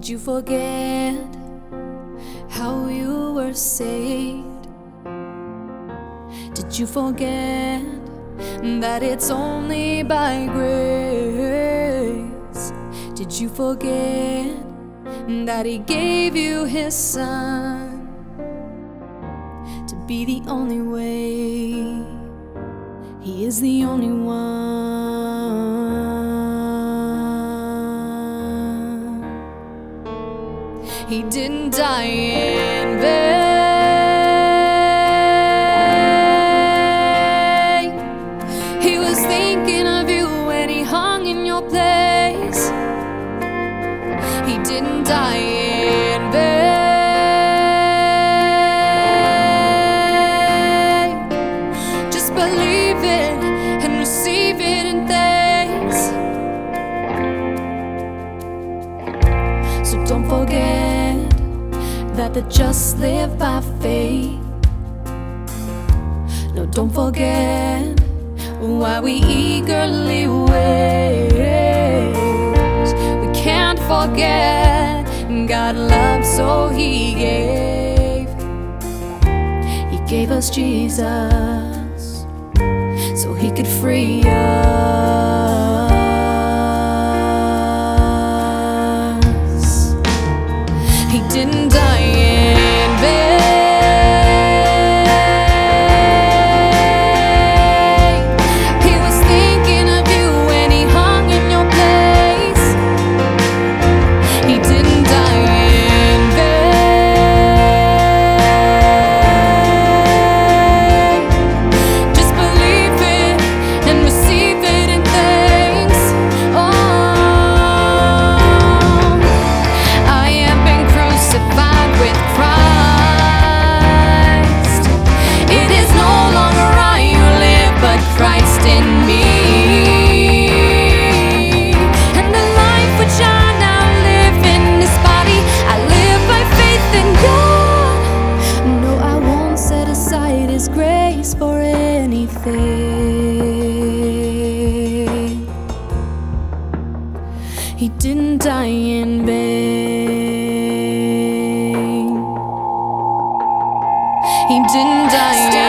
you forget how you were saved? Did you forget that it's only by grace? Did you forget that He gave you His Son to be the only way? He is the only one. He didn't die in vain. He was thinking of you when He hung in your place. He didn't die in vain. Just believe it and receive it in thanks. So don't forget that the just live by faith. No, don't forget why we eagerly wait. We can't forget God loved, so He gave us Jesus so He could free us. He didn't die in vain. He was thinking of you when He hung in your place. He didn't die in vain. Just believe it and receive it in thanks. I have been crucified with Christ. It is no longer I who live, but Christ in me. And the life which I now live in this body, I live by faith in God. No, I won't set aside His grace for anything. He didn't die in vain. He didn't die in vain.